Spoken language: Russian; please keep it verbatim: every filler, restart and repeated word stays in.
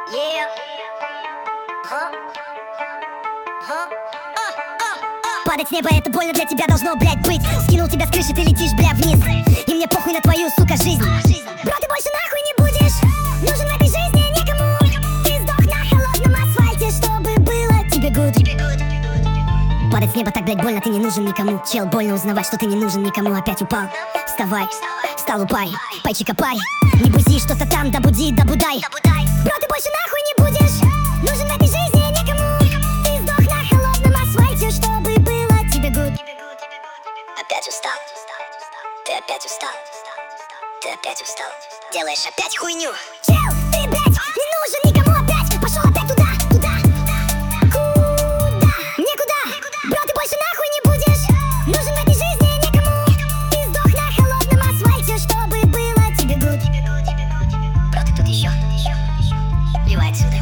Yeah. Huh? Huh? Падать с неба — это больно для тебя должно, блядь, быть. Скинул тебя с крыши, ты летишь, бля, вниз. И мне похуй на твою, сука, жизнь. Бро, ты больше нахуй не будешь нужен в этой жизни никому. Ты сдох на холодном асфальте, чтобы было тебе good. Падать с неба так, блядь, больно, ты не нужен никому. Чел, больно узнавать, что ты не нужен никому. Опять упал, вставай, встал, упай, пайчика пай. Не бузи что-то там, да буди, да будай. Бро, ты больше нахуй не будешь нужен в этой жизни никому. Ты сдох на холодном асфальте, чтобы было тебе good. Опять устал. Ты опять устал. Ты опять устал. Делаешь опять хуйню. Чел, ты, блядь, не нужен никому опять. Пошел опять туда, туда. Куда? Никуда. Бро, ты больше нахуй не будешь нужен в этой жизни никому. Ты сдох на холодном асфальте, чтобы было тебе good. Бро, ты тут еще? Ливай отсюда.